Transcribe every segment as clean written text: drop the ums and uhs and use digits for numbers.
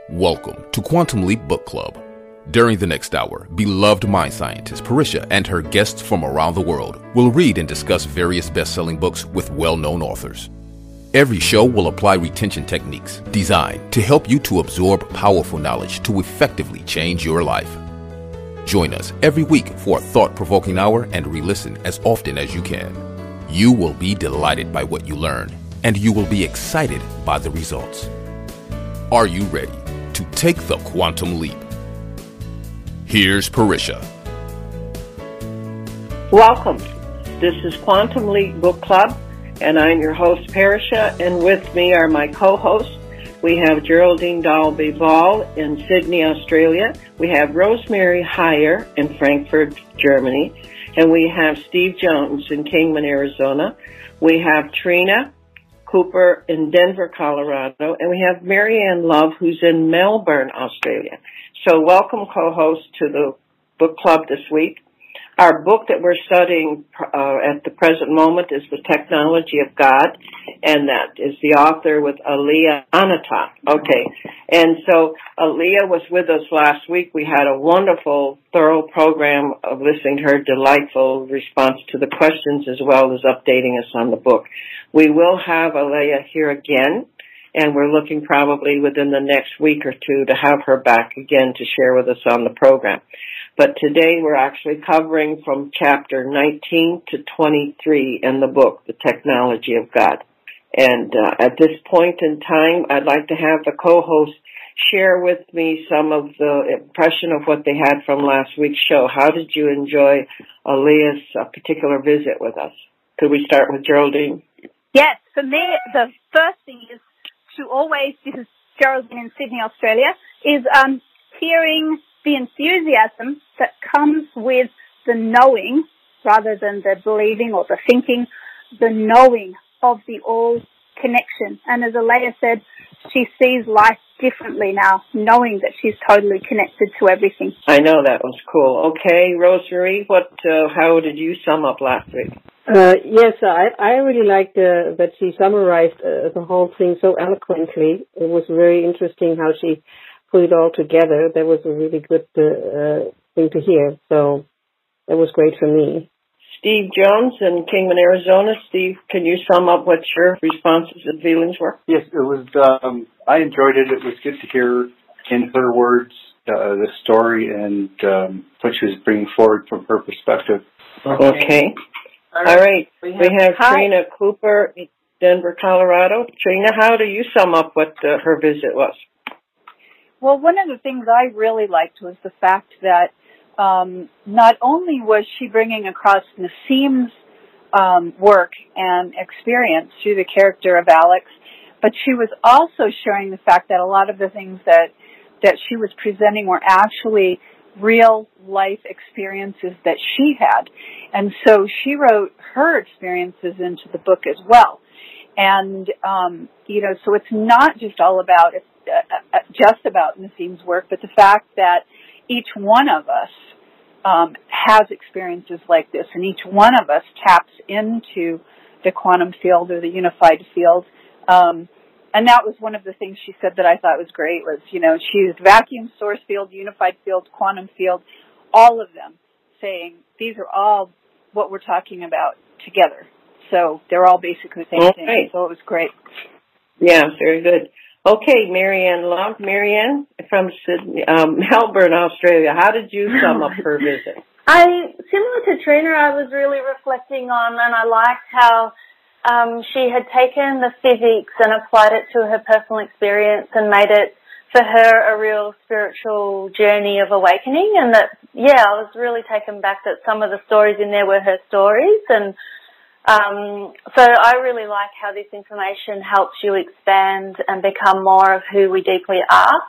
Welcome to Quantum Leap Book Club. During the next hour, beloved mind scientist Parisha and her guests from around the world will read and discuss various best-selling books with well-known authors. Every show will apply retention techniques designed to help you to absorb powerful knowledge to effectively change your life. Join us every week for a thought-provoking hour and re-listen as often as you can. You will be delighted by what you learn, and you will be excited by the results. Are you ready to take the quantum leap? Here's Parisha. Welcome. This is Quantum Leap Book Club, and I'm your host, Parisha, and with me are my co-hosts. We have Geraldine Dalby-Ball in Sydney, Australia. We have Rosemary Heyer in Frankfurt, Germany. And we have Steve Jones in Kingman, Arizona. We have Trina Cooper in Denver, Colorado, and we have Marianne Love, who's in Melbourne, Australia. So welcome, co-host, to the book club this week. Our book that we're studying at the present moment is The Technology of God, and that is the author with Aliyah Anata. Okay, and so Aliyah was with us last week. We had a wonderful, thorough program of listening to her delightful response to the questions as well as updating us on the book. We will have Aliyah here again, and we're looking probably within the next week or two to have her back again to share with us on the program. But today we're actually covering from chapter 19 to 23 in the book, The Technology of God. And at this point in time, I'd like to have the co-host share with me some of the impression of what they had from last week's show. How did you enjoy Aliyah's particular visit with us? Could we start with Geraldine? Yes, for me, the first thing is to always, this is Geraldine in Sydney, Australia, is hearing the enthusiasm that comes with the knowing, rather than the believing or the thinking, the knowing of the all connection. And as Aliyah said, she sees life differently now, knowing that she's totally connected to everything. I know, that was cool. Okay, Rosemary, how did you sum up last week? Yes, I really liked that she summarized the whole thing so eloquently. It was very interesting how she put it all together. That was a really good thing to hear. So that was great for me. Steve Jones in Kingman, Arizona. Steve, can you sum up what your responses and feelings were? Yes, it was. I enjoyed it. It was good to hear in her words the story and what she was bringing forward from her perspective. Okay. All right. We have Trina Cooper in Denver, Colorado. Trina, how do you sum up what her visit was? Well, one of the things I really liked was the fact that not only was she bringing across Nassim's work and experience through the character of Alex, but she was also showing the fact that a lot of the things that she was presenting were actually real life experiences that she had. And so she wrote her experiences into the book as well. And, so it's not just all about, just about Nassim's work, but the fact that each one of us has experiences like this, and each one of us taps into the quantum field or the unified field. And that was one of the things she said that I thought was great was, she used vacuum, source field, unified field, quantum field, all of them, saying these are all what we're talking about together. So they're all basically the same thing. So it was great. Yeah, very good. Okay, Marianne Love. Marianne from Sydney, Melbourne, Australia. How did you sum up her visit? Similar to Trina, I was really reflecting on, and I liked how she had taken the physics and applied it to her personal experience and made it, for her, a real spiritual journey of awakening. And that, I was really taken back that some of the stories in there were her stories. And so I really like how this information helps you expand and become more of who we deeply are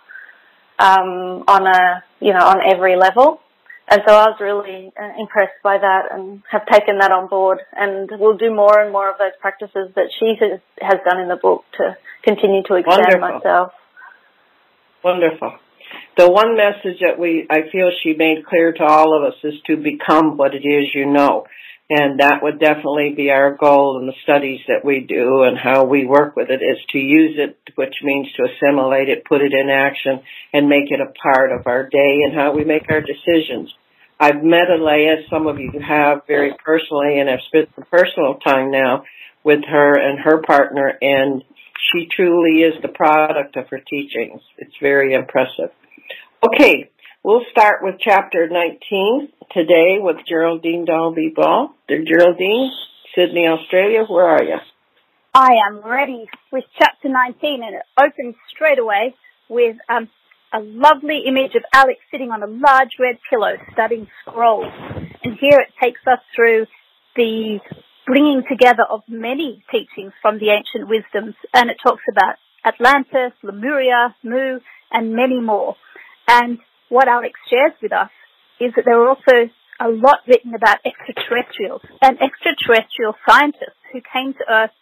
on every level. And so I was really impressed by that and have taken that on board, and we'll do more and more of those practices that she has done in the book to continue to expand myself. Wonderful. The one message that I feel she made clear to all of us is to become what it is you know. And that would definitely be our goal in the studies that we do and how we work with it, is to use it, which means to assimilate it, put it in action, and make it a part of our day and how we make our decisions. I've met Alea, some of you have, very personally, and I've spent some personal time now with her and her partner, and she truly is the product of her teachings. It's very impressive. Okay, we'll start with Chapter 19 today with Geraldine Dalby-Ball. Geraldine, Sydney, Australia, where are you? I am ready with Chapter 19, and it opens straight away with a lovely image of Alex sitting on a large red pillow studying scrolls. And here it takes us through the bringing together of many teachings from the ancient wisdoms, and it talks about Atlantis, Lemuria, Mu, and many more. And what Alex shares with us is that there are also a lot written about extraterrestrials and extraterrestrial scientists who came to Earth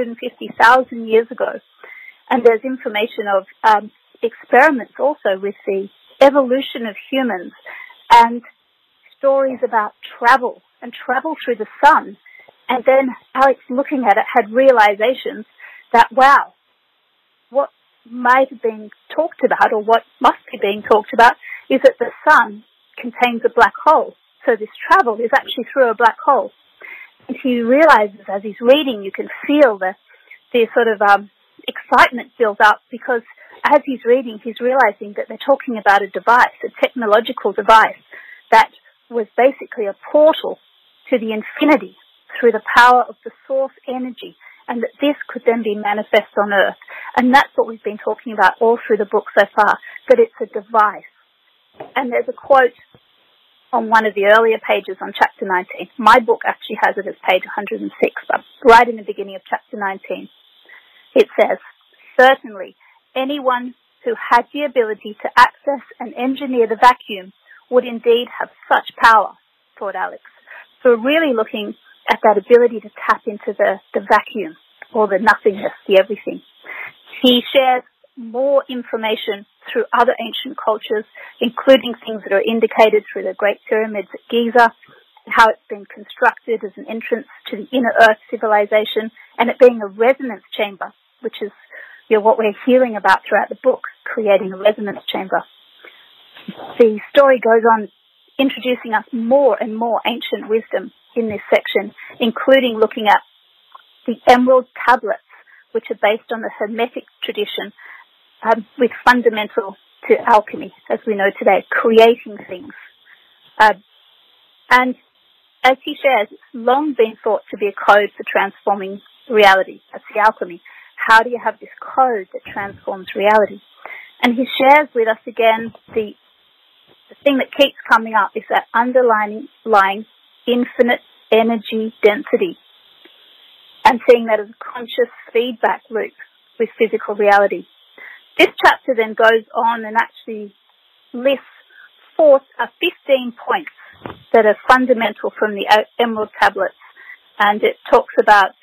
250,000 years ago. And there's information of experiments also with the evolution of humans, and stories about travel and travel through the sun. And then Alex, looking at it, had realizations that, wow, what might have been talked about, or what must be being talked about, is that the sun contains a black hole. So this travel is actually through a black hole. And he realizes, as he's reading, you can feel the sort of excitement build up, because as he's reading, he's realizing that they're talking about a device, a technological device that was basically a portal to the infinity through the power of the source energy, and that this could then be manifest on Earth. And that's what we've been talking about all through the book so far, that it's a device. And there's a quote on one of the earlier pages on Chapter 19. My book actually has it as page 106, but right in the beginning of Chapter 19. It says, "Certainly, anyone who had the ability to access and engineer the vacuum would indeed have such power," thought Alex. So really looking at that ability to tap into the vacuum, or the nothingness, the everything. He shares more information through other ancient cultures, including things that are indicated through the Great Pyramids at Giza, how it's been constructed as an entrance to the inner Earth civilization, and it being a resonance chamber, which is what we're hearing about throughout the book, creating a resonance chamber. The story goes on introducing us more and more ancient wisdom in this section, including looking at the emerald tablets, which are based on the Hermetic tradition, with fundamental to alchemy, as we know today, creating things. And as he shares, it's long been thought to be a code for transforming reality. That's the alchemy. How do you have this code that transforms reality? And he shares with us again the thing that keeps coming up is that underlying infinite energy density, and seeing that as a conscious feedback loop with physical reality. This chapter then goes on and actually lists 15 points that are fundamental from the Emerald Tablets, and it talks about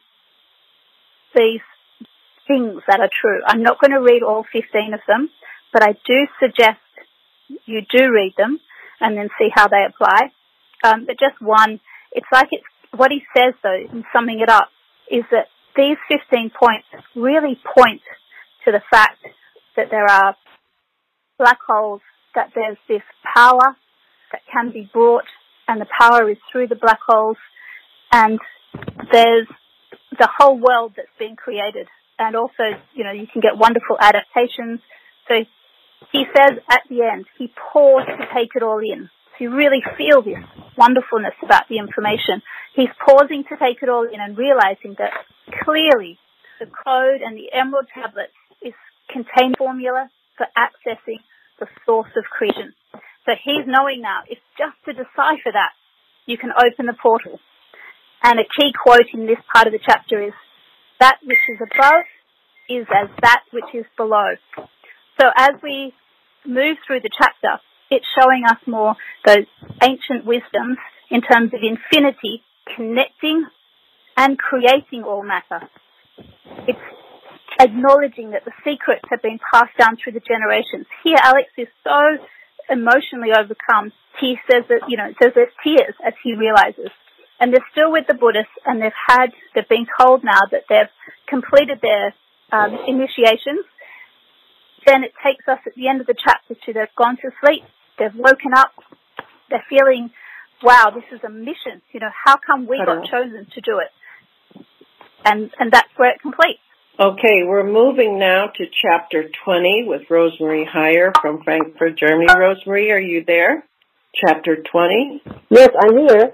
these things that are true. I'm not going to read all 15 of them, but I do suggest you do read them and then see how they apply. But just one, what he says though, in summing it up, is that these 15 points really point to the fact that there are black holes, that there's this power that can be brought, and the power is through the black holes, and there's the whole world that's been created. And also, you can get wonderful adaptations. So he says at the end, he paused to take it all in. So you really feel this wonderfulness about the information. He's pausing to take it all in and realizing that clearly the code and the Emerald Tablets is contained formula for accessing the source of creation. So he's knowing now, if just to decipher that, you can open the portal. And a key quote in this part of the chapter is, "That which is above is as that which is below." So as we move through the chapter, it's showing us more those ancient wisdoms in terms of infinity connecting and creating all matter. It's acknowledging that the secrets have been passed down through the generations. Here, Alex is so emotionally overcome. He says that, it says there's tears as he realizes and they're still with the Buddhists, and they've been told now that they've completed their initiations, then it takes us at the end of the chapter to they've gone to sleep, they've woken up, they're feeling, wow, this is a mission. How come we got chosen to do it? And that's where it completes. Okay, we're moving now to chapter 20 with Rosemarie Heyer from Frankfurt, Germany. Rosemarie, are you there? Chapter 20? Yes, I'm here.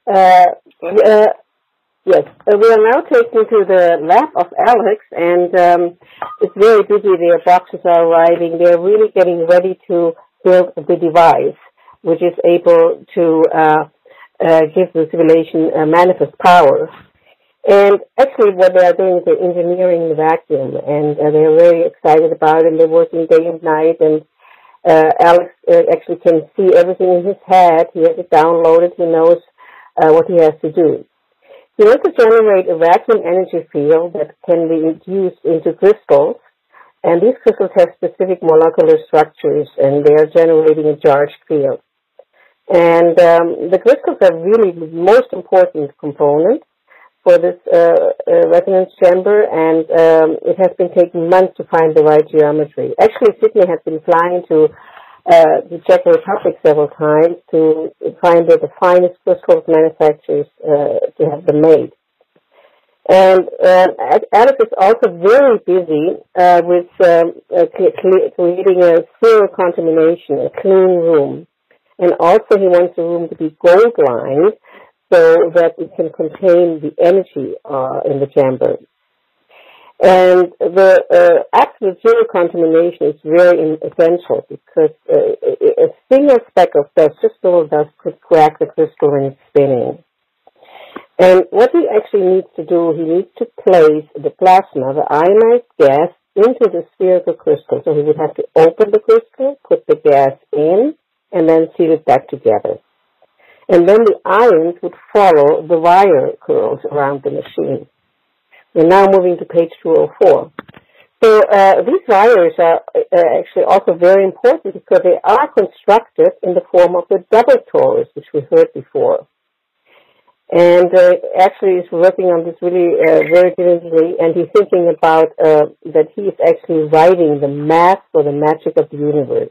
Yes, we are now taken to the lab of Alex, and it's very busy. Their boxes are arriving. They're really getting ready to build the device, which is able to give the civilization manifest power. And actually what they are doing is they're engineering the vacuum, and they're very excited about it, and they're working day and night, and Alex actually can see everything in his head. He has it downloaded. He knows what he has to do. He wants to generate a vacuum energy field that can be induced into crystals, and these crystals have specific molecular structures, and they are generating a charged field. And the crystals are really the most important component for this resonance chamber, and it has been taking months to find the right geometry. Actually, Sydney has been flying to the Czech Republic several times to find the finest crystals manufacturers to have them made. And Alex is also very busy with creating a zero contamination, a clean room. And also he wants the room to be gold-lined so that it can contain the energy in the chamber. And the absolute zero contamination is very essential because a single speck of dust, just a little dust, could crack the crystal when it's spinning. And what he actually needs to do, he needs to place the plasma, the ionized gas, into the spherical crystal. So he would have to open the crystal, put the gas in, and then seal it back together. And then the ions would follow the wire curls around the machine. We're now moving to page 204. So these wires are actually also very important because they are constructed in the form of the double torus, which we heard before. And actually is working on this really very diligently, and he's thinking about that he is actually writing the math for the magic of the universe.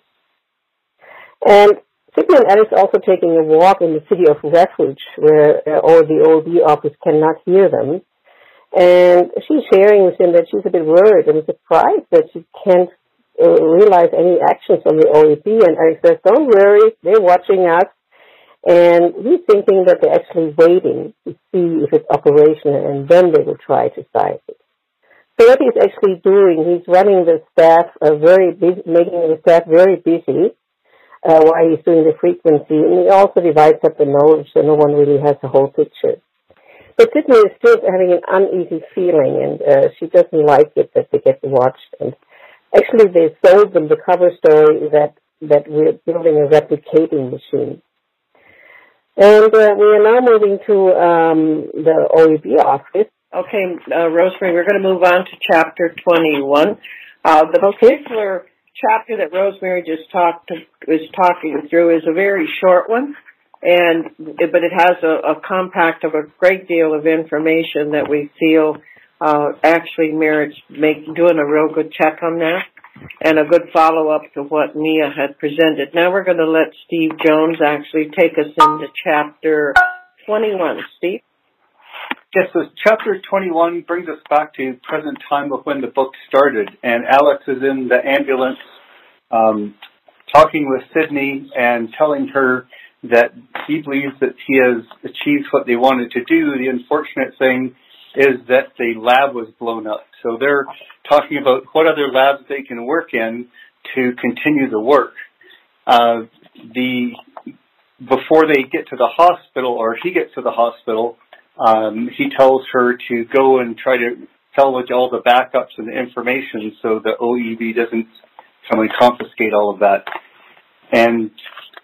And Sydney and Alice also taking a walk in the city of Refuge, where all the OEB office cannot hear them. And she's sharing with him that she's a bit worried and surprised that she can't realize any actions from the OEB. And Alex says, don't worry, they're watching us. And he's thinking that they're actually waiting to see if it's operational, and then they will try to size it. So what he's actually doing, he's running the staff very busy, making the staff very busy while he's doing the frequency. And he also divides up the knowledge so no one really has the whole picture. But Sydney is still having an uneasy feeling, and she doesn't like it that they get watched. And actually, they sold them the cover story that we're building a replicating machine. And we are now moving to the OEB office. Okay, Rosemarie, we're going to move on to chapter 21. The particular chapter that Rosemarie just is talking through is a very short one. But it has a compact of a great deal of information that we feel actually merits doing a real good check on that and a good follow-up to what Mia had presented. Now we're going to let Steve Jones actually take us into chapter 21. Steve? Yes, so chapter 21 brings us back to present time of when the book started, and Alex is in the ambulance talking with Sydney and telling her that he believes that he has achieved what they wanted to do. The unfortunate thing is that the lab was blown up. So they're talking about what other labs they can work in to continue the work. Before they get to the hospital, or he gets to the hospital, he tells her to go and try to salvage all the backups and the information so the OEB doesn't come and confiscate all of that. And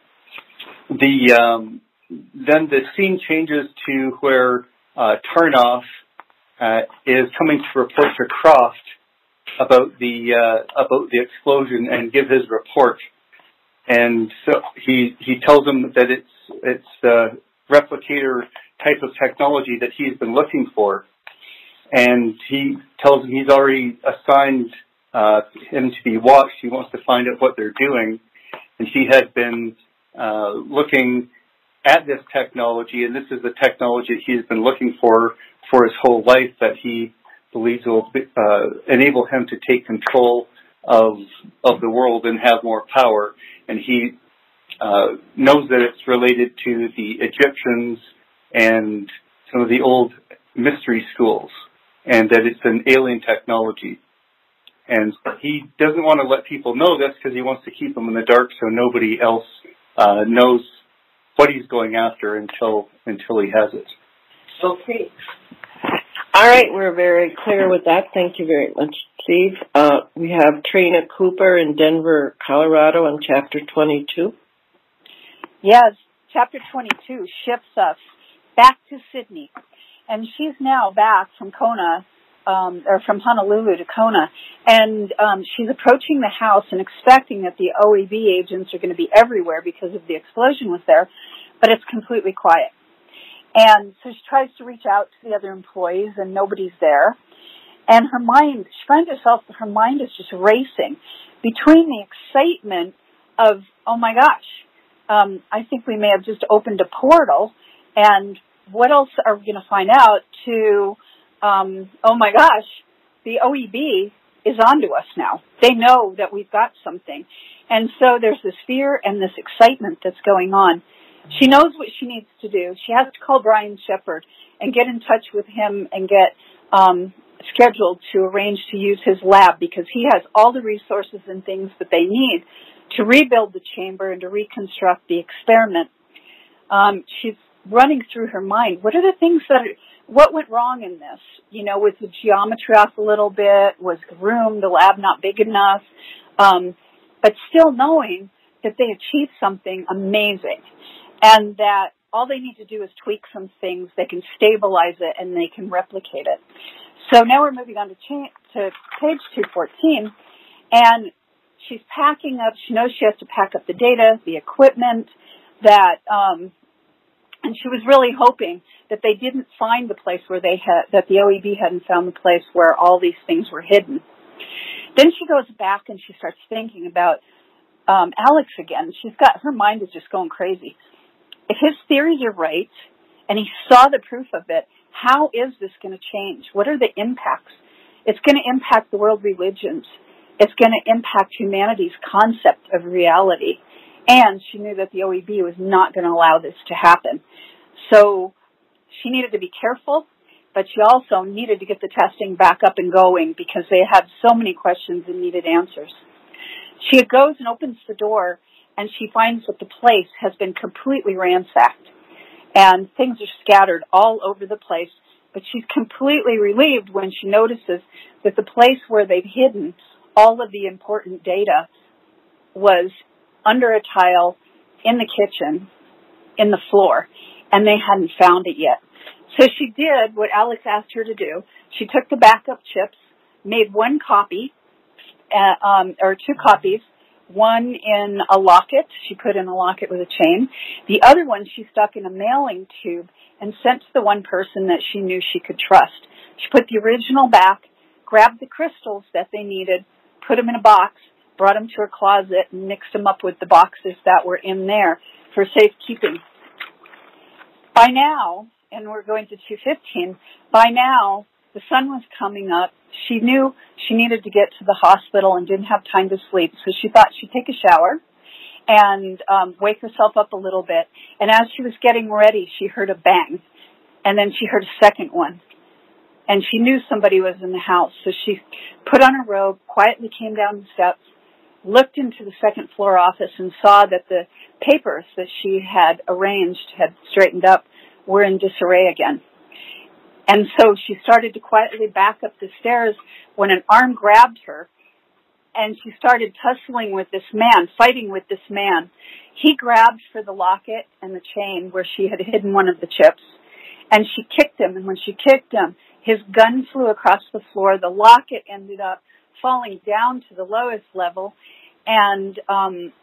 then the scene changes to where Tarnoff is coming to report to Croft about the explosion and give his report. And so he tells him that it's the replicator type of technology that he's been looking for. And he tells him he's already assigned him to be watched. He wants to find out what they're doing. And he had been looking at this technology, and this is the technology that he's been looking for his whole life, that he believes will enable him to take control of the world and have more power. And he knows that it's related to the Egyptians and some of the old mystery schools, and that it's an alien technology. And he doesn't want to let people know this because he wants to keep them in the dark so nobody else knows what he's going after until he has it. Okay. All right, we're very clear with that. Thank you very much, Steve. We have Trina Cooper in Denver, Colorado on Chapter 22. Yes, Chapter 22 shifts us back to Sydney. And she's now back from Kona, or from Honolulu to Kona, and she's approaching the house and expecting that the OEB agents are going to be everywhere because of the explosion was there, but it's completely quiet. And so she tries to reach out to the other employees, and nobody's there. And her mind is just racing between the excitement of, oh my gosh, I think we may have just opened a portal, and what else are we going to find out, to, oh my gosh, the OEB is onto us now. They know that we've got something. And so there's this fear and this excitement that's going on. She knows what she needs to do. She has to call Brian Shepard and get in touch with him and get scheduled to arrange to use his lab, because he has all the resources and things that they need to rebuild the chamber and to reconstruct the experiment. She's running through her mind, what are the things what went wrong in this? You know, was the geometry off a little bit? Was the room, the lab not big enough? But still knowing that they achieved something amazing, and that all they need to do is tweak some things, they can stabilize it, and they can replicate it. So now we're moving on to page 214, and she's packing up. She knows she has to pack up the data, the equipment, that, and she was really hoping that they didn't find the place where that the OEB hadn't found the place where all these things were hidden. Then she goes back and she starts thinking about Alex again. Her mind is just going crazy. If his theories are right, and he saw the proof of it, how is this going to change? What are the impacts? It's going to impact the world religions. It's going to impact humanity's concept of reality. And she knew that the OEB was not going to allow this to happen. So she needed to be careful, but she also needed to get the testing back up and going because they had so many questions and needed answers. She goes and opens the door, and she finds that the place has been completely ransacked, and things are scattered all over the place, but she's completely relieved when she notices that the place where they've hidden all of the important data was under a tile in the kitchen, in the floor, and they hadn't found it yet. So she did what Alex asked her to do. She took the backup chips, made one copy, or two copies, one in a locket. She put in a locket with a chain. The other one she stuck in a mailing tube and sent to the one person that she knew she could trust. She put the original back, grabbed the crystals that they needed, put them in a box, brought them to her closet, and mixed them up with the boxes that were in there for safekeeping. By now, and we're going to 2:15, by now the sun was coming up. She knew she needed to get to the hospital and didn't have time to sleep, so she thought she'd take a shower and wake herself up a little bit. And as she was getting ready, she heard a bang, and then she heard a second one. And she knew somebody was in the house, so she put on her robe, quietly came down the steps, looked into the second floor office, and saw that the papers that she had arranged, had straightened up, were in disarray again. And so she started to quietly back up the stairs when an arm grabbed her, and she started tussling with this man, fighting with this man. He grabbed for the locket and the chain where she had hidden one of the chips, and she kicked him, and when she kicked him, his gun flew across the floor. The locket ended up falling down to the lowest level, and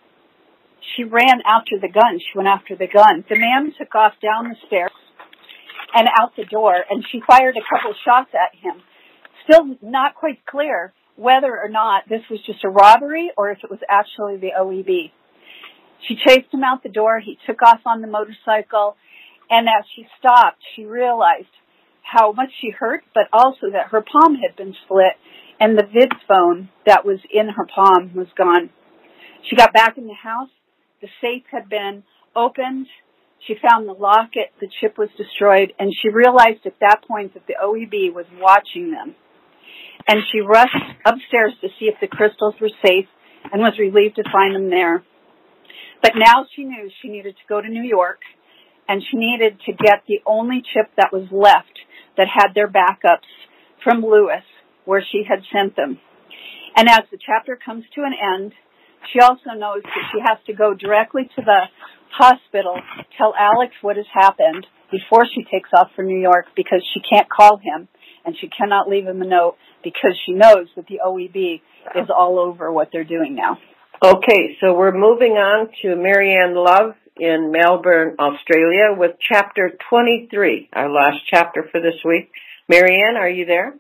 she ran after the gun. She went after the gun. The man took off down the stairs, and out the door, and she fired a couple shots at him. Still not quite clear whether or not this was just a robbery or if it was actually the OEB. She chased him out the door. He took off on the motorcycle, and as she stopped, she realized how much she hurt, but also that her palm had been split, and the vid phone that was in her palm was gone. She got back in the house. The safe had been opened. She found the locket. The chip was destroyed, and she realized at that point that the OEB was watching them. And she rushed upstairs to see if the crystals were safe and was relieved to find them there. But now she knew she needed to go to New York, and she needed to get the only chip that was left that had their backups from Lewis, where she had sent them. And as the chapter comes to an end, she also knows that she has to go directly to the hospital, tell Alex what has happened before she takes off for New York, because she can't call him and she cannot leave him a note, because she knows that the OEB is all over what they're doing now. Okay, so we're moving on to Marianne Love in Melbourne, Australia, with Chapter 23, our last chapter for this week. Marianne, are you there?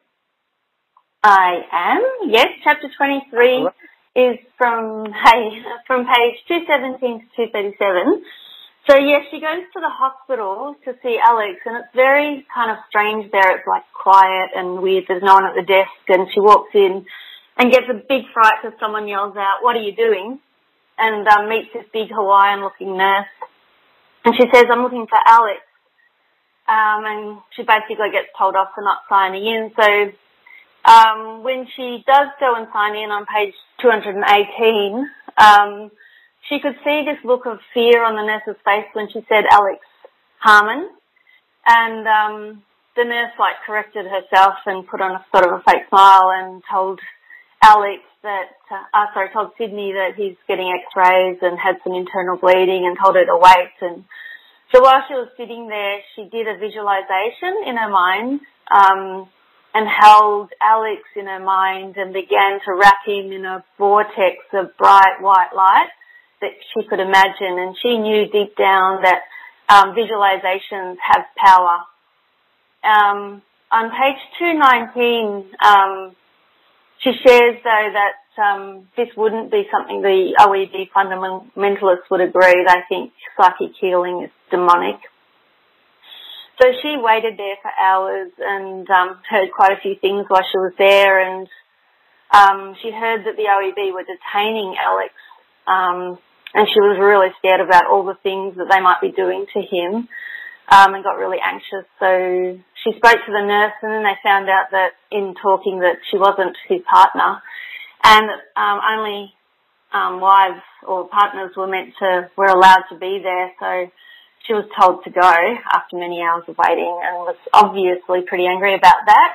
I am. Yes, Chapter 23 is from page 217 to 237. So, yes, she goes to the hospital to see Alex, and it's very kind of strange there. It's, like, quiet and weird. There's no one at the desk, and she walks in and gets a big fright because someone yells out, "What are you doing?" and meets this big Hawaiian-looking nurse. And she says, "I'm looking for Alex." And she basically gets told off for not signing in. So when she does go and sign in on page 218, she could see this look of fear on the nurse's face when she said Alex Harmon. And the nurse, like, corrected herself and put on a sort of a fake smile and told Alex that, told Sydney that he's getting x-rays and had some internal bleeding, and told her to wait. And so while she was sitting there, she did a visualization in her mind, and held Alex in her mind and began to wrap him in a vortex of bright white light that she could imagine. And she knew deep down that visualizations have power. On page 219, she shares, though, that this wouldn't be something the OEB fundamentalists would agree. They think psychic healing is demonic. So she waited there for hours and heard quite a few things while she was there, and she heard that the OEB were detaining Alex, and she was really scared about all the things that they might be doing to him, and got really anxious. So she spoke to the nurse, and then they found out that in talking that she wasn't his partner, and only wives or partners were allowed to be there. So she was told to go after many hours of waiting, and was obviously pretty angry about that.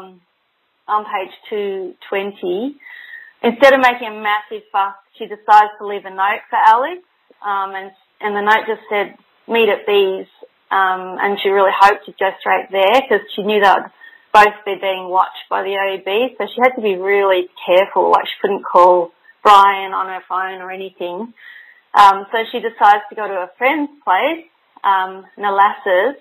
On page 220, instead of making a massive fuss, she decides to leave a note for Alex, and the note just said, "Meet at B's," and she really hoped to go straight there because she knew they would both be being watched by the OEB, so she had to be really careful. Like, she couldn't call Brian on her phone or anything. So she decides to go to a friend's place, Nalassa's.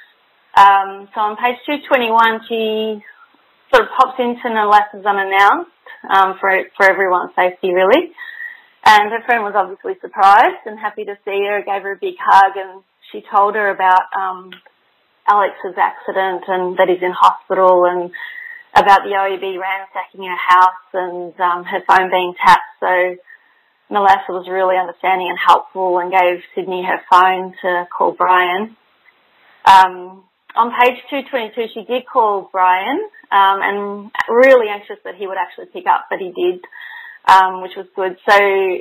So on page 221, she sort of pops into Nalassa's unannounced, for everyone's safety, really. And her friend was obviously surprised and happy to see her, gave her a big hug, and she told her about Alex's accident and that he's in hospital, and about the OEB ransacking her house and her phone being tapped. So Nalassa was really understanding and helpful and gave Sydney her phone to call Brian. On page 222, she did call Brian, and really anxious that he would actually pick up, but he did, which was good. So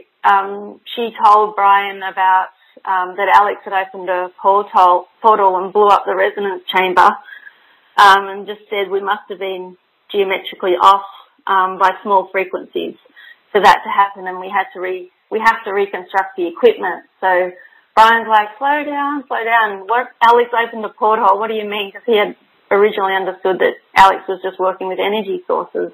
she told Brian about that Alex had opened a portal and blew up the resonance chamber, and just said we must have been geometrically off by small frequencies for that to happen, and we have to reconstruct the equipment. So Brian's like, slow down. What, Alex opened a porthole? What do you mean? Because he had originally understood that Alex was just working with energy sources.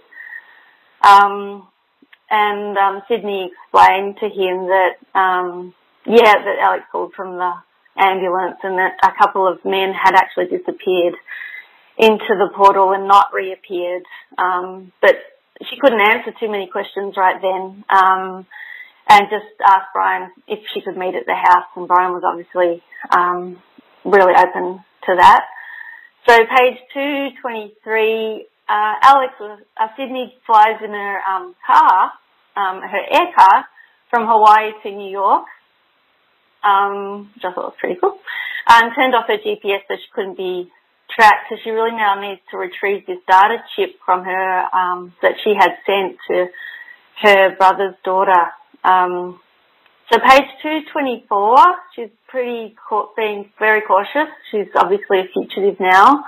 Sydney explained to him that, that Alex called from the ambulance, and that a couple of men had actually disappeared into the portal and not reappeared. But she couldn't answer too many questions right then, and just asked Brian if she could meet at the house, and Brian was obviously really open to that. So page 223, Alex, Sydney flies in her car, her air car, from Hawaii to New York, which I thought was pretty cool, and turned off her GPS so she couldn't be tracked. So she really now needs to retrieve this data chip from her that she had sent to her brother's daughter. So page 224, she's being very cautious. She's obviously a fugitive now.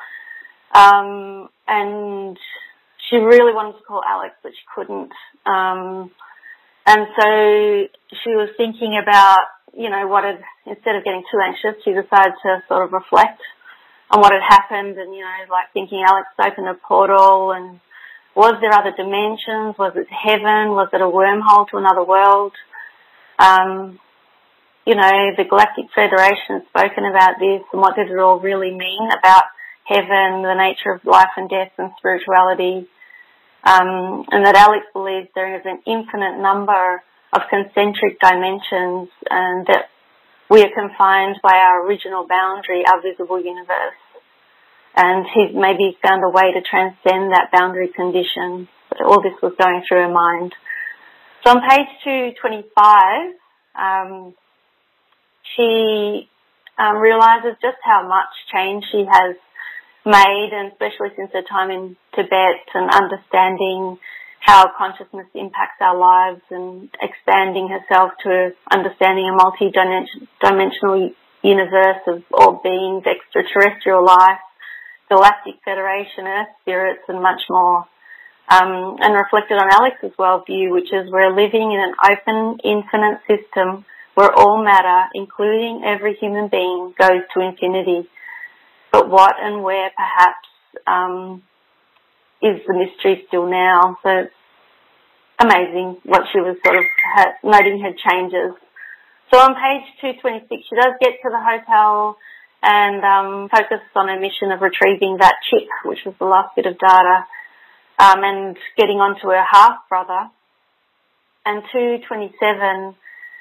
And she really wanted to call Alex, but she couldn't. And so she was thinking about, instead of getting too anxious, she decided to sort of reflect on what had happened and, thinking Alex opened a portal, and was there other dimensions? Was it heaven? Was it a wormhole to another world? The Galactic Federation has spoken about this, and what did it all really mean about heaven, the nature of life and death and spirituality, and that Alex believes there is an infinite number of concentric dimensions, and that we are confined by our original boundary, our visible universe. And he's maybe found a way to transcend that boundary condition. But all this was going through her mind. So on page 225, she realizes just how much change she has made, and especially since her time in Tibet, and understanding how consciousness impacts our lives, and expanding herself to understanding a multi-dimensional universe of all beings, extraterrestrial life, Galactic Federation, Earth spirits, and much more. And reflected on Alex's worldview, which is we're living in an open, infinite system where all matter, including every human being, goes to infinity. But what and where, perhaps, is the mystery still now. So it's amazing what she was sort of noting her changes. So on page 226, she does get to the hotel and focuses on her mission of retrieving that chip, which was the last bit of data, and getting onto her half-brother. And 227,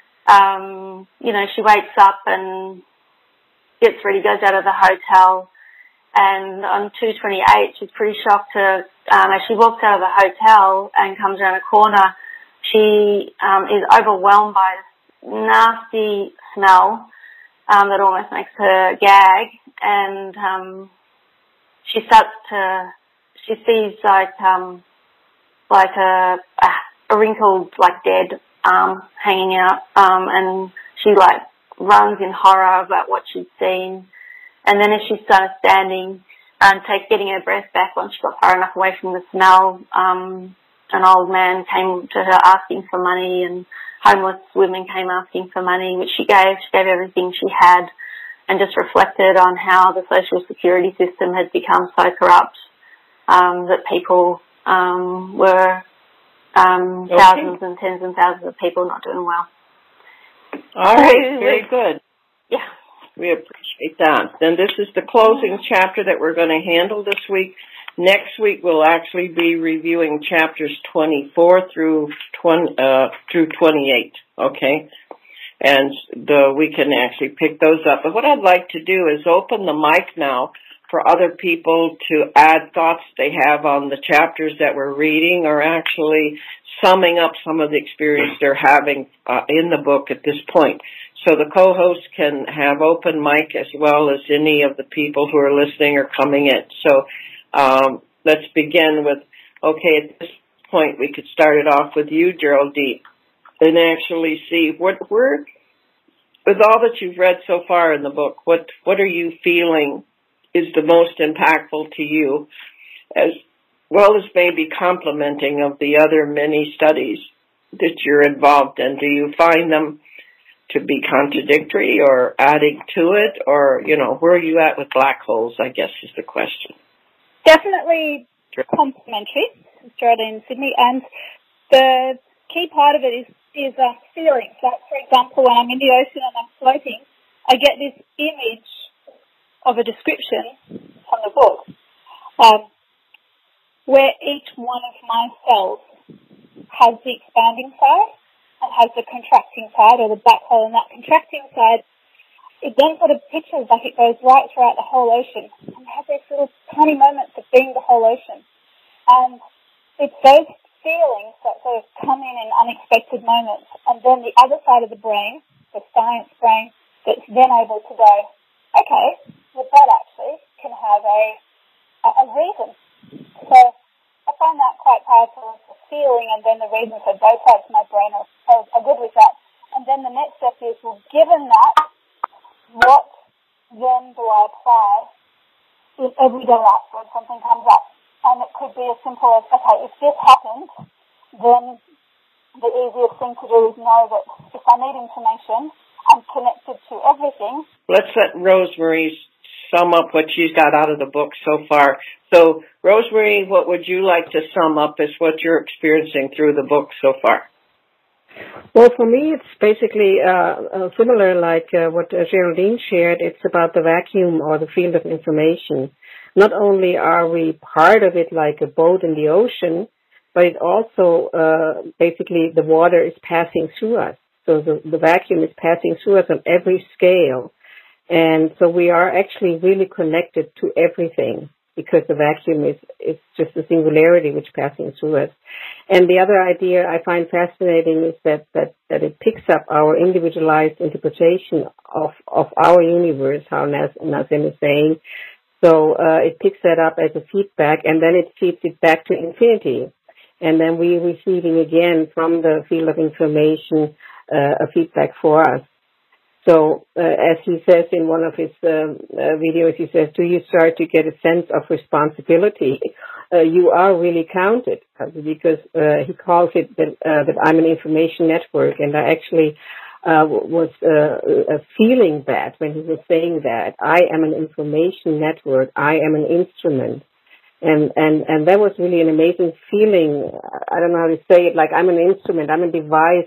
she wakes up and gets ready, goes out of the hotel. And on 228, she's pretty shocked as she walks out of the hotel and comes around a corner, she is overwhelmed by this nasty smell that almost makes her gag. And she sees like a wrinkled, wrinkled, dead arm hanging out, and she runs in horror about what she'd seen. And then as she started standing and getting her breath back, once she got far enough away from the smell, an old man came to her asking for money, and homeless women came asking for money, which she gave. She gave everything she had, and just reflected on how the social security system had become so corrupt that people were thousands and tens and thousands of people not doing well. All right, very good. Yeah. We appreciate that. Then this is the closing chapter that we're going to handle this week. Next week we'll actually be reviewing chapters 24 through 28, okay? And we can actually pick those up. But what I'd like to do is open the mic now for other people to add thoughts they have on the chapters that we're reading, or actually summing up some of the experience they're having in the book at this point. So the co-host can have open mic as well as any of the people who are listening or coming in. So let's begin with, at this point we could start it off with you, Geraldine, and actually see with all that you've read so far in the book, what are you feeling is the most impactful to you, as well as maybe complementing of the other many studies that you're involved in. Do you find them to be contradictory or adding to it, or, where are you at with black holes, I guess is the question. Definitely complementary, Geraldine, Sydney, and the key part of it is feelings. Like, for example, when I'm in the ocean and I'm floating, I get this image of a description from the book where each one of my cells has the expanding side and has the contracting side, or the black hole in that contracting side. It then sort of pictures like it goes right throughout the whole ocean and has these little tiny moments of being the whole ocean. And it's those feelings that sort of come in unexpected moments. And then the other side of the brain, the science brain, that's then able to go, okay, well, that actually can have a reason. So I find that quite powerful, the feeling and then the reason. So both sides of my brain are good with that. And then the next step is, well, given that, what then do I apply in everyday life when something comes up? And it could be as simple as, okay, if this happens, then the easiest thing to do is know that if I need information, I'm connected to everything. Let's let Rosemary sum up what she's got out of the book so far. So, Rosemary, what would you like to sum up as what you're experiencing through the book so far? Well, for me, it's basically similar like what Geraldine shared. It's about the vacuum or the field of information. Not only are we part of it like a boat in the ocean, but it also basically the water is passing through us. So the vacuum is passing through us on every scale. And so we are actually really connected to everything, because the vacuum is just a singularity which is passing through us. And the other idea I find fascinating is that it picks up our individualized interpretation of our universe, how Nazim is saying. So it picks that up as a feedback, and then it feeds it back to infinity. And then we're receiving again from the field of information a feedback for us. So, as he says in one of his videos, he says, do you start to get a sense of responsibility? You are really counted, because he calls it that I'm an information network, and I actually was feeling that when he was saying that. I am an information network. I am an instrument. And that was really an amazing feeling. I don't know how to say it, like I'm an instrument, I'm a device,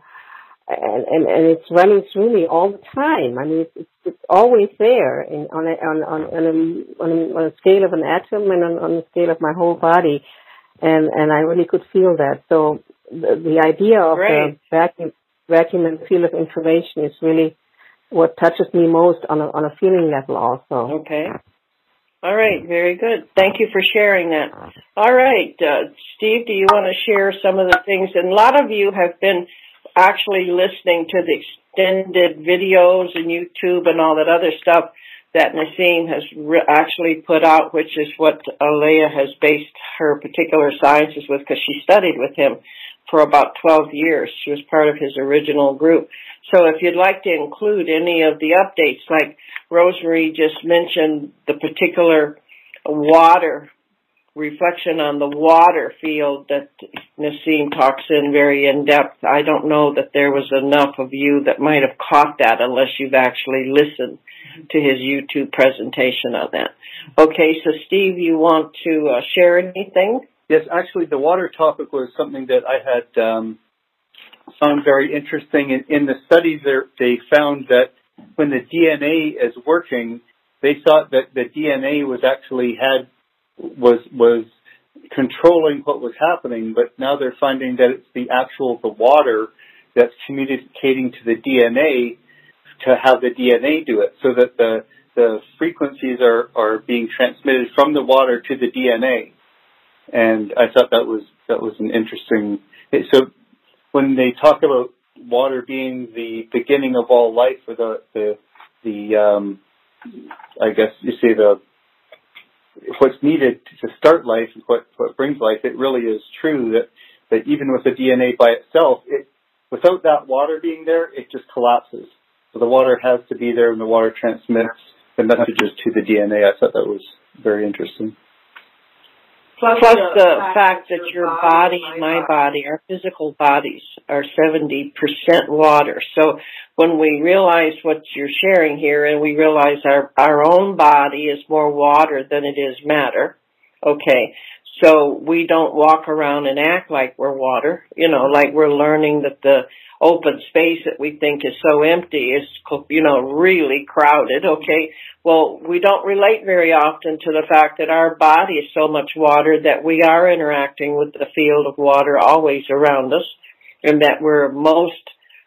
and it's running through me all the time. I mean, it's always there on a scale of an atom and on the scale of my whole body, and I really could feel that. So the idea of the vacuum and field of information is really what touches me most on a feeling level, also. Okay. All right, very good. Thank you for sharing that. All right, Steve, do you want to share some of the things? And a lot of you have been actually listening to the extended videos and YouTube and all that other stuff that Nassim has actually put out, which is what Alea has based her particular sciences with, because she studied with him for about 12 years. She was part of his original group. So if you'd like to include any of the updates, like Rosemary just mentioned the particular water reflection on the water field that Nassim talks in very in-depth. I don't know that there was enough of you that might have caught that unless you've actually listened to his YouTube presentation on that. Okay, so Steve, you want to share anything? Yes, actually the water topic was something that I had found very interesting. In the studies there, they found that when the DNA is working, they thought that the DNA was actually was controlling what was happening, but now they're finding that it's the water that's communicating to the DNA to have the DNA do it, so that the frequencies are being transmitted from the water to the DNA. And I thought that was an interesting. So when they talk about water being the beginning of all life, or the I guess you say what's needed to start life and what brings life, it really is true that even with the DNA by itself, without that water being there, it just collapses. So the water has to be there, and the water transmits the messages to the DNA. I thought that was very interesting. Plus the fact that your body and my body, our physical bodies, are 70% water. So when we realize what you're sharing here, and we realize our own body is more water than it is matter, okay, So we don't walk around and act like we're water, like we're learning that the open space that we think is so empty is, really crowded, okay? Well, we don't relate very often to the fact that our body is so much water that we are interacting with the field of water always around us, and that we're most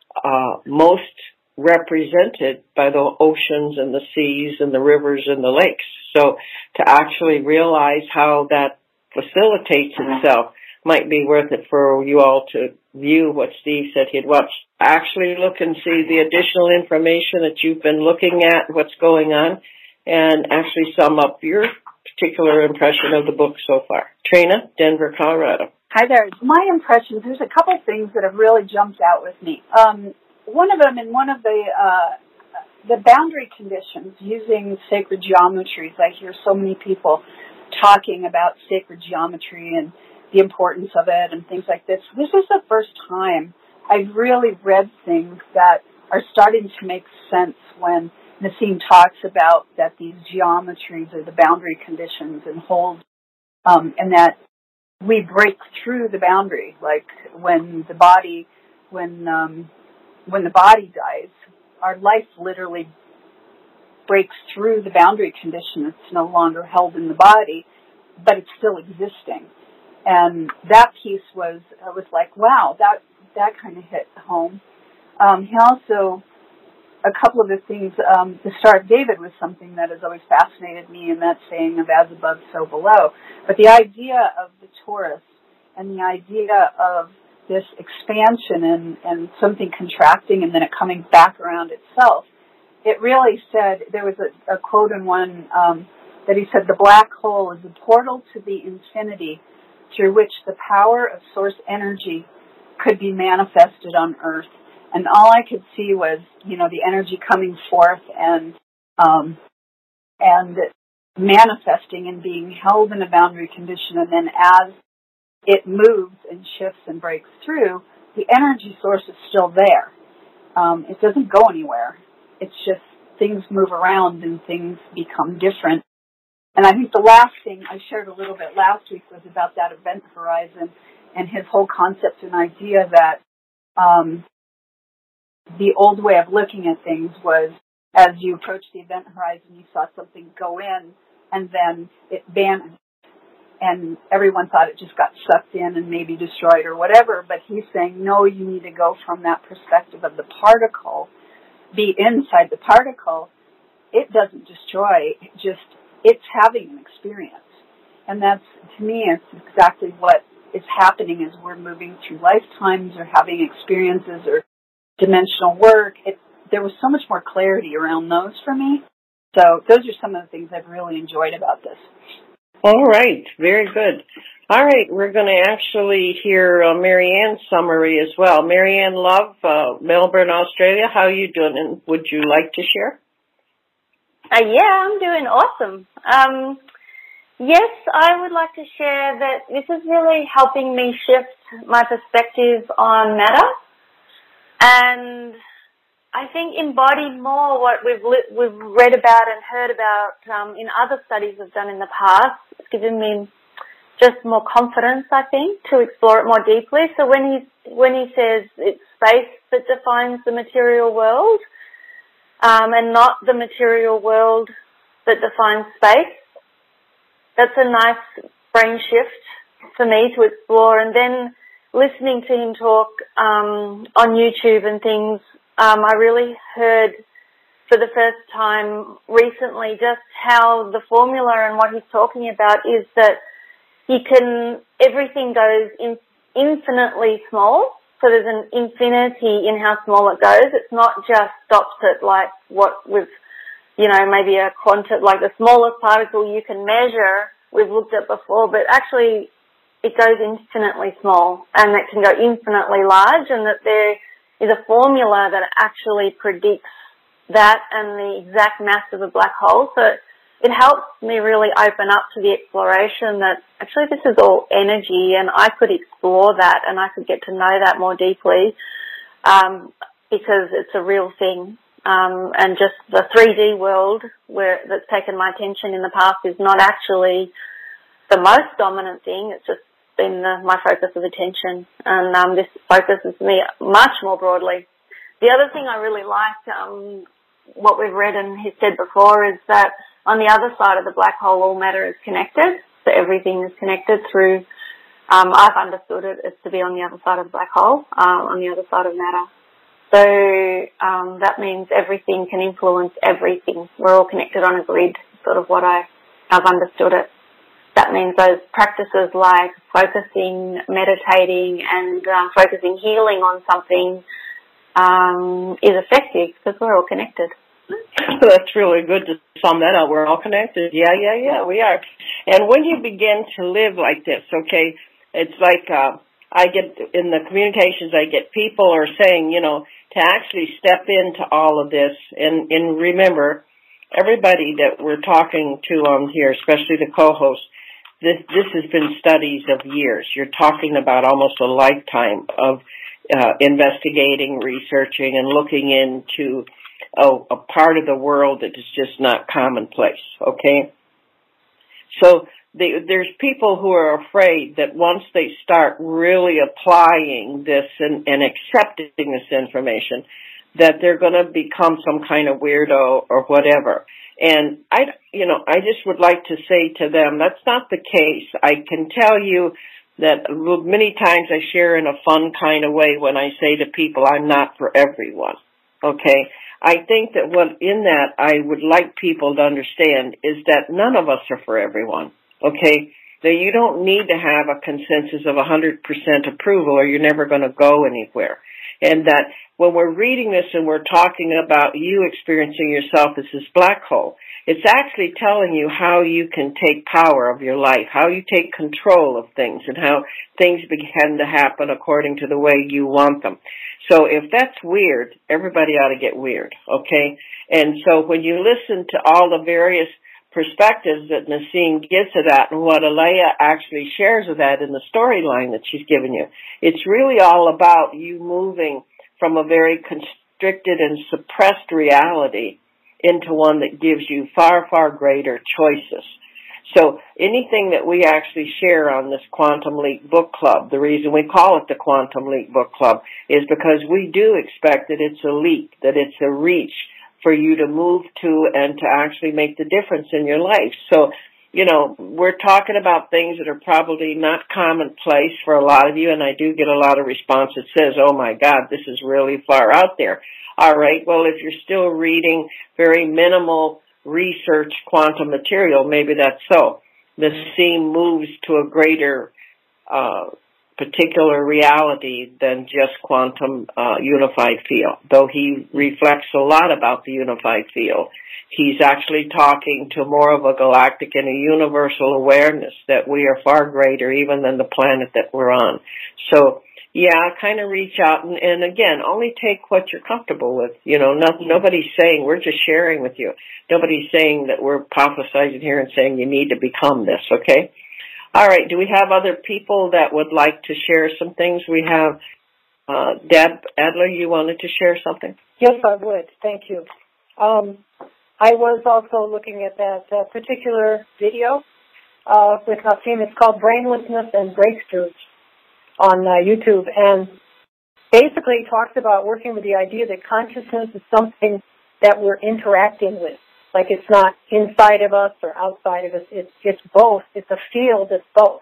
represented by the oceans and the seas and the rivers and the lakes. So to actually realize how that facilitates itself might be worth it for you all to view what Steve said he'd watch. Actually look and see the additional information that you've been looking at, what's going on, and actually sum up your particular impression of the book so far. Trina, Denver, Colorado. Hi there. My impressions, there's a couple things that have really jumped out with me. One of them, in one of the boundary conditions, using sacred geometries. I hear so many people talking about sacred geometry and the importance of it and things like this. This is the first time I've really read things that are starting to make sense when Nassim talks about that these geometries are the boundary conditions and hold, and that we break through the boundary, like when the body dies, our life literally breaks through the boundary condition. It's no longer held in the body, but it's still existing. And that piece was like, wow, that kind of hit home. He also, a couple of the things, the Star of David was something that has always fascinated me, and that saying of as above, so below. But the idea of the torus and the idea of this expansion and something contracting and then it coming back around itself, it really said, there was a quote in one that he said, the black hole is a portal to the infinity through which the power of source energy could be manifested on Earth. And all I could see was, the energy coming forth and manifesting and being held in a boundary condition. And then as it moves and shifts and breaks through, the energy source is still there. It doesn't go anywhere. It's just things move around and things become different. And I think the last thing I shared a little bit last week was about that event horizon and his whole concept and idea that the old way of looking at things was as you approached the event horizon, you saw something go in and then it vanished. And everyone thought it just got sucked in and maybe destroyed or whatever. But he's saying, no, you need to go from that perspective of the particle, be inside the particle. It doesn't destroy, it's having an experience. And that's, to me, it's exactly what is happening as we're moving through lifetimes or having experiences or dimensional work. There was so much more clarity around those for me. So those are some of the things I've really enjoyed about this. All right. Very good. All right. We're going to actually hear Marianne's summary as well. Marianne Love, Melbourne, Australia. How are you doing? And would you like to share? Yeah, I'm doing awesome. Yes, I would like to share that this is really helping me shift my perspective on matter and I think embody more what we've read about and heard about in other studies I've done in the past. It's given me just more confidence, I think, to explore it more deeply. So when he says it's space that defines the material world, and not the material world that defines space, that's a nice brain shift for me to explore. And then listening to him talk on YouTube and things, I really heard for the first time recently just how the formula and what he's talking about is that everything goes infinitely small. So there's an infinity in how small it goes. It's not just stops at like what with, maybe a quantum, like the smallest particle you can measure, we've looked at before, but actually it goes infinitely small and it can go infinitely large, and that there is a formula that actually predicts that and the exact mass of a black hole. So it helps me really open up to the exploration that actually this is all energy and I could explore that and I could get to know that more deeply because it's a real thing. And just the 3D world that's taken my attention in the past is not actually the most dominant thing. It's just been my focus of attention, and this focuses me much more broadly. The other thing I really liked, what we've read and he said before, is that on the other side of the black hole, all matter is connected. So everything is connected through, I've understood it as to be on the other side of the black hole, on the other side of matter. So that means everything can influence everything. We're all connected on a grid, sort of what I've understood it. That means those practices like focusing, meditating, and focusing healing on something is effective because we're all connected. That's really good to sum that up. We're all connected. Yeah, we are. And when you begin to live like this, okay, it's like I get in the communications, I get people are saying, to actually step into all of this. And remember, everybody that we're talking to on here, especially the co-hosts, this has been studies of years. You're talking about almost a lifetime of investigating, researching, and looking into a part of the world that is just not commonplace, okay? So there's people who are afraid that once they start really applying this and accepting this information, that they're going to become some kind of weirdo or whatever. And I just would like to say to them, that's not the case. I can tell you that many times I share in a fun kind of way when I say to people, I'm not for everyone. Okay? I think that in that I would like people to understand is that none of us are for everyone. Okay? That you don't need to have a consensus of 100% approval or you're never going to go anywhere. And that when we're reading this and we're talking about you experiencing yourself as this black hole, it's actually telling you how you can take power of your life, how you take control of things, and how things begin to happen according to the way you want them. So if that's weird, everybody ought to get weird, okay? And so when you listen to all the various perspectives that Nassim gives to that and what Alea actually shares of that in the storyline that she's given you, it's really all about you moving from a very constricted and suppressed reality into one that gives you far, far greater choices. So anything that we actually share on this Quantum Leap Book Club, the reason we call it the Quantum Leap Book Club is because we do expect that it's a leap, that it's a reach for you to move to and to actually make the difference in your life. So, we're talking about things that are probably not commonplace for a lot of you, and I do get a lot of response that says, oh my God, this is really far out there. All right, well, if you're still reading very minimal research quantum material, maybe that's so. The Nassim moves to a greater particular reality than just quantum unified field. Though he reflects a lot about the unified field, he's actually talking to more of a galactic and a universal awareness that we are far greater even than the planet that we're on. So, yeah, kind of reach out and again, only take what you're comfortable with. Nobody's saying, we're just sharing with you. Nobody's saying that we're prophesizing here and saying you need to become this, okay? All right, do we have other people that would like to share some things? We have Deb Adler, you wanted to share something? Yes, I would. Thank you. I was also looking at that particular video with Nassim. It's called Brainlessness and Breakthroughs on YouTube. And basically talks about working with the idea that consciousness is something that we're interacting with. Like it's not inside of us or outside of us. It's both. It's a field that's both,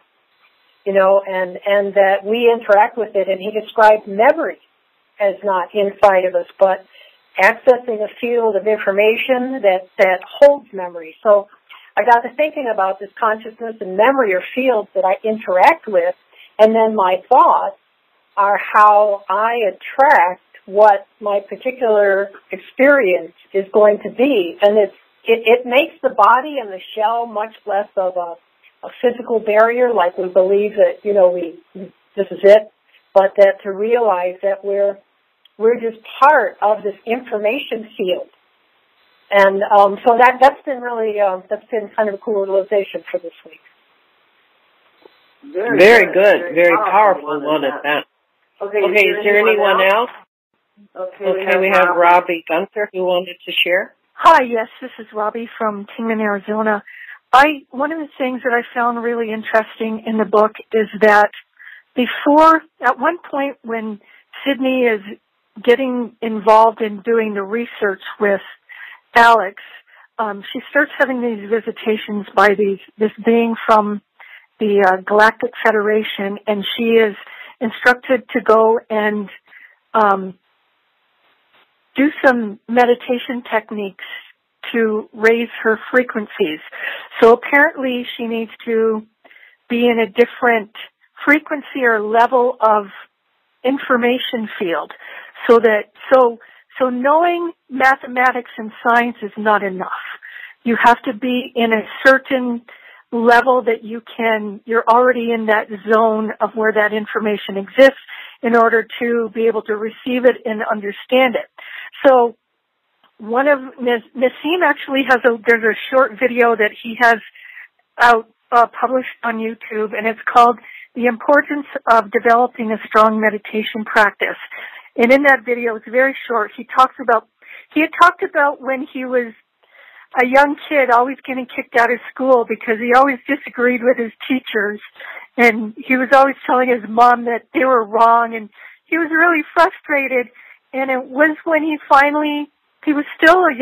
and that we interact with it. And he described memory as not inside of us, but accessing a field of information that holds memory. So I got to thinking about this consciousness and memory or fields that I interact with, and then my thoughts are how I attract what my particular experience is going to be. And it makes the body and the shell much less of a physical barrier, like we believe that, this is it, but that to realize that we're just part of this information field. And so that's been really, that's been kind of a cool realization for this week. Very good. Very powerful one at that. Okay, is there anyone else? Okay, we have Robbie Gunther who wanted to share. Hi, yes, this is Robbie from Kingman, Arizona. one of the things that I found really interesting in the book is that at one point when Sydney is getting involved in doing the research with Alex, she starts having these visitations by this being from the Galactic Federation, and she is instructed to go and do some meditation techniques to raise her frequencies. So apparently she needs to be in a different frequency or level of information field, so knowing mathematics and science is not enough. You have to be in a certain level that you're already in that zone of where that information exists in order to be able to receive it and understand it. So one of Nassim actually there's a short video that he has out published on YouTube, and it's called The Importance of Developing a Strong Meditation Practice. And in that video, it's very short, he had talked about when he was a young kid always getting kicked out of school because he always disagreed with his teachers, and he was always telling his mom that they were wrong, and he was really frustrated. And it was when he was still a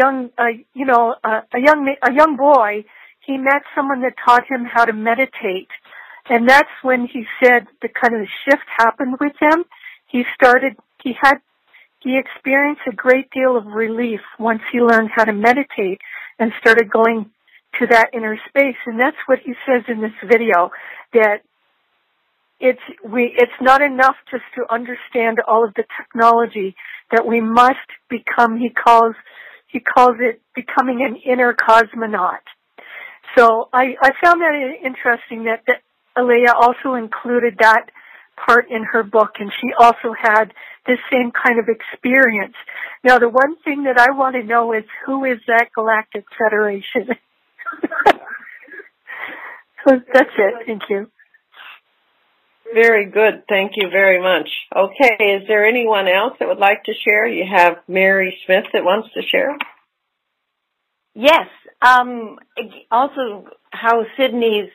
young boy, he met someone that taught him how to meditate. And that's when he said the kind of shift happened with him. He experienced a great deal of relief once he learned how to meditate and started going to that inner space. And that's what he says in this video, that it's not enough just to understand all of the technology, that we must become, he calls it becoming an inner cosmonaut. So I found that interesting that Alea also included that part in her book, and she also had this same kind of experience. Now, the one thing that I want to know is, who is that Galactic Federation? So that's it. Thank you. Very good. Thank you very much. Okay, is there anyone else that would like to share? You have Mary Smith that wants to share. Yes. Also, how Sydney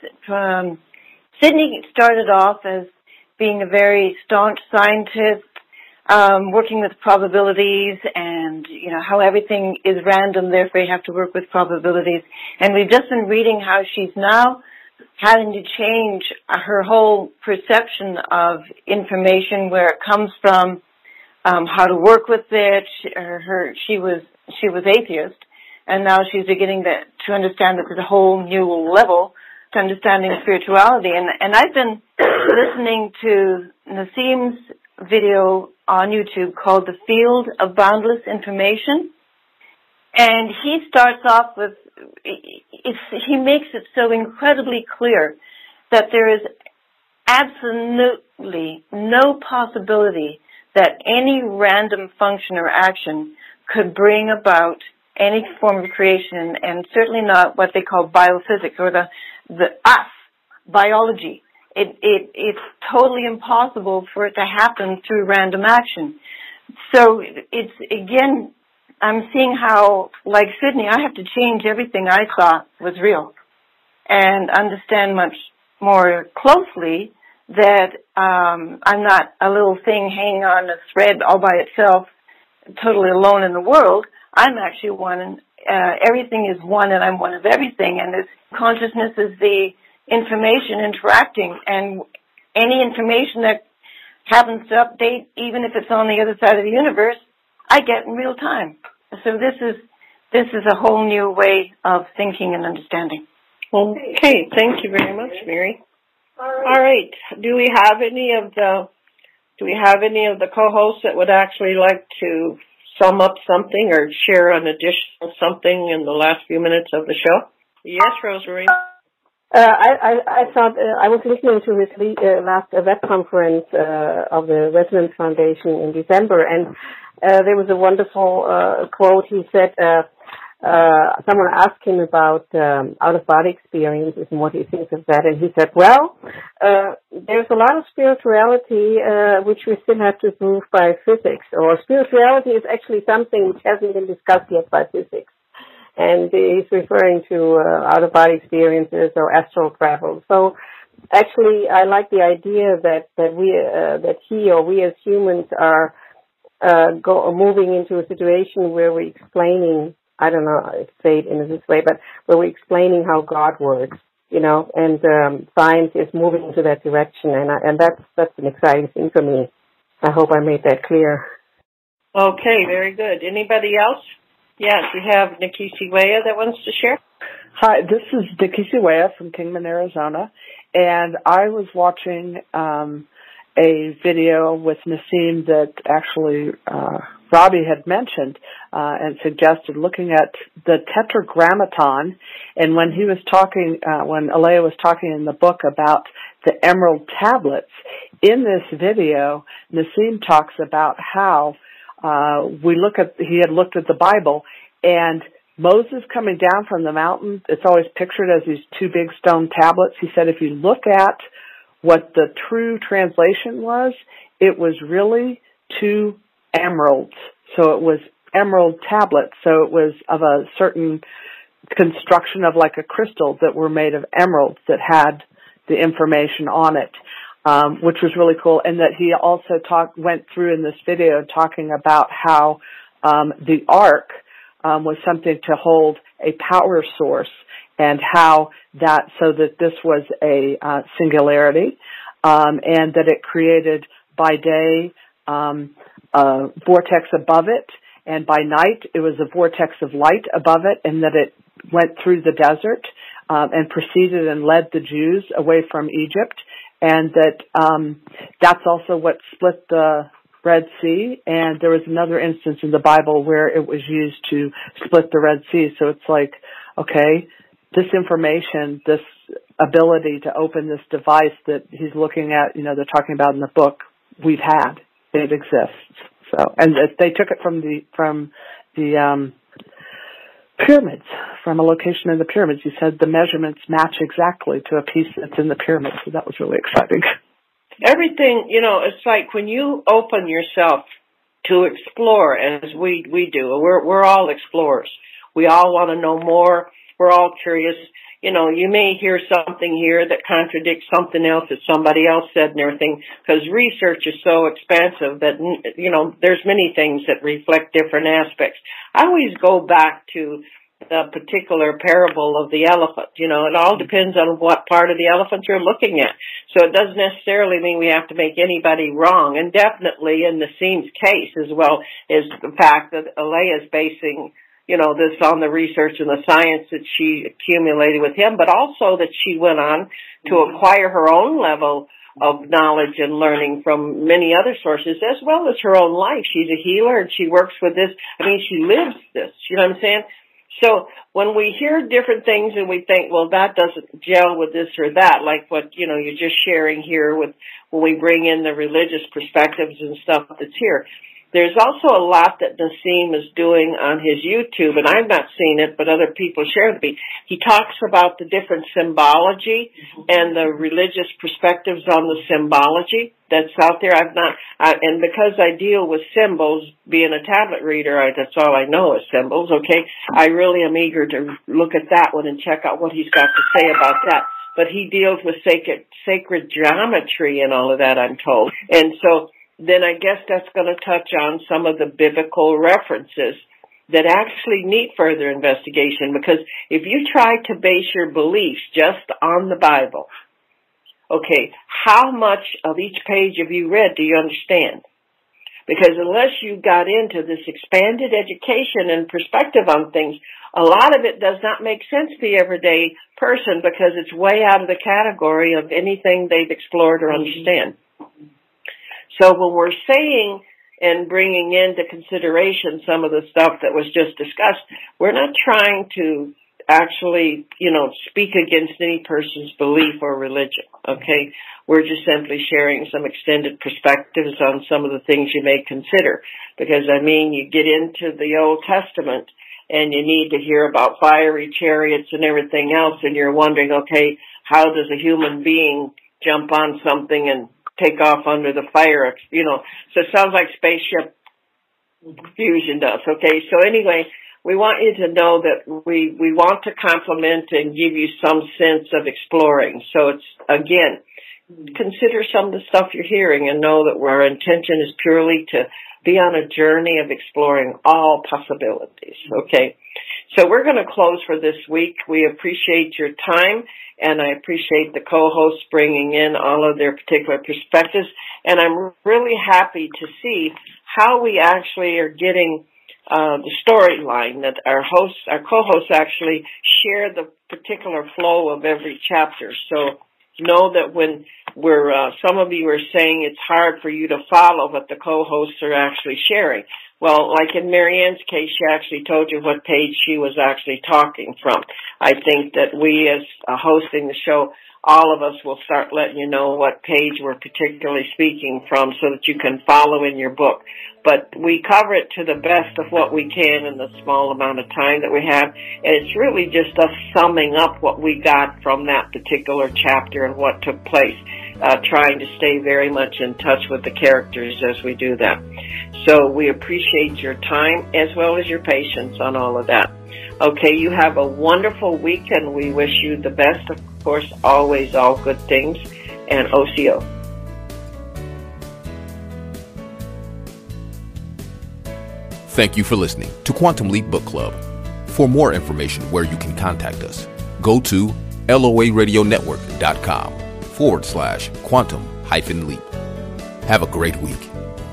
started off as being a very staunch scientist, working with probabilities, and how everything is random, therefore you have to work with probabilities. And we've just been reading how she's now having to change her whole perception of information, where it comes from, how to work with it. She was atheist, and now she's beginning to understand that there's a whole new level to understanding spirituality. And I've been listening to Nassim's video on YouTube called The Field of Boundless Information. And he starts off with, he makes it so incredibly clear that there is absolutely no possibility that any random function or action could bring about any form of creation, and certainly not what they call biophysics or the biology. It's totally impossible for it to happen through random action. So it's, again, I'm seeing how, like Sydney, I have to change everything I thought was real and understand much more closely that I'm not a little thing hanging on a thread all by itself, totally alone in the world. I'm actually one, and everything is one, and I'm one of everything. And this consciousness is the information interacting, and any information that happens to update, even if it's on the other side of the universe, I get in real time. So this is a whole new way of thinking and understanding. Okay, thank you very much, Mary. All right. Do we have any of the co-hosts that would actually like to sum up something or share an additional something in the last few minutes of the show? Yes, Rosemary. I thought I was listening to his last web conference of the Resonance Foundation in December, and there was a wonderful quote. He said, someone asked him about out-of-body experiences and what he thinks of that, and he said, well, there's a lot of spirituality which we still have to prove by physics, or spirituality is actually something which hasn't been discussed yet by physics. and he's referring to out-of-body experiences or astral travel. So actually, I like the idea that he or we as humans are moving into a situation where we're explaining, I don't know how to say it in this way, but where we're explaining how God works, and science is moving into that direction, and that's an exciting thing for me. I hope I made that clear. Okay, very good. Anybody else? Yes, we have Nikki Siwaya that wants to share. Hi, this is Nikki Siwaya from Kingman, Arizona, and I was watching a video with Nassim that actually Robbie had mentioned and suggested, looking at the Tetragrammaton, and when he was talking, when Alea was talking in the book about the emerald tablets, in this video, Nassim talks about how he had looked at the Bible, and Moses coming down from the mountain, it's always pictured as these two big stone tablets. He said if you look at what the true translation was, it was really two emeralds. So it was emerald tablets. So it was of a certain construction of like a crystal that were made of emeralds that had the information on it, which was really cool. And that he also went through in this video talking about how the ark was something to hold a power source, and how so that this was a singularity, and that it created by day a vortex above it, and by night it was a vortex of light above it, and that it went through the desert and proceeded and led the Jews away from Egypt, and that that's also what split the Red Sea. And there was another instance in the Bible where it was used to split the Red Sea. So it's like, okay, this information, this ability to open this device that he's looking at, they're talking about in the book, we've had. It exists. So, and they took it from the pyramids, from a location in the pyramids. He said the measurements match exactly to a piece that's in the pyramid. So that was really exciting. Everything, it's like when you open yourself to explore, as we do. We're all explorers. We all want to know more. We're all curious. You may hear something here that contradicts something else that somebody else said and everything, because research is so expansive that, there's many things that reflect different aspects. I always go back to the particular parable of the elephant. It all depends on what part of the elephant you're looking at. So it doesn't necessarily mean we have to make anybody wrong. And definitely in Nassim's case, as well, is the fact that Alea is basing this on the research and the science that she accumulated with him, but also that she went on to acquire her own level of knowledge and learning from many other sources, as well as her own life. She's a healer and she works with this. She lives this. You know what I'm saying? So when we hear different things and we think, well, that doesn't gel with this or that, like what, you're just sharing here with when we bring in the religious perspectives and stuff that's here. There's also a lot that Nassim is doing on his YouTube, and I've not seen it, but other people share it with me. He talks about the different symbology and the religious perspectives on the symbology that's out there. And because I deal with symbols, being a tablet reader, that's all I know is symbols, okay? I really am eager to look at that one and check out what he's got to say about that. But he deals with sacred geometry and all of that, I'm told. And so then I guess that's going to touch on some of the biblical references that actually need further investigation, because if you try to base your beliefs just on the Bible, okay, how much of each page have you read do you understand? Because unless you got into this expanded education and perspective on things, a lot of it does not make sense to the everyday person, because it's way out of the category of anything they've explored or understand. So when we're saying and bringing into consideration some of the stuff that was just discussed, we're not trying to actually, speak against any person's belief or religion, okay? We're just simply sharing some extended perspectives on some of the things you may consider. Because, you get into the Old Testament and you need to hear about fiery chariots and everything else, and you're wondering, okay, how does a human being jump on something and take off under the fire, So it sounds like spaceship fusion does, okay? So anyway, we want you to know that we want to compliment and give you some sense of exploring. So it's, again, consider some of the stuff you're hearing and know that our intention is purely to be on a journey of exploring all possibilities, okay? So we're going to close for this week. We appreciate your time, and I appreciate the co-hosts bringing in all of their particular perspectives, and I'm really happy to see how we actually are getting the storyline, that our co-hosts actually share the particular flow of every chapter. So know that when some of you are saying it's hard for you to follow what the co-hosts are actually sharing. Well, like in Marianne's case, she actually told you what page she was actually talking from. I think that we, as hosting the show, all of us will start letting you know what page we're particularly speaking from so that you can follow in your book. But we cover it to the best of what we can in the small amount of time that we have. And it's really just us summing up what we got from that particular chapter and what took place, trying to stay very much in touch with the characters as we do that. So we appreciate your time as well as your patience on all of that. Okay, you have a wonderful week, and we wish you the best, of course, always all good things, and OCO. Thank you for listening to Quantum Leap Book Club. For more information where you can contact us, go to loaradionetwork.com/quantum-leap. Have a great week.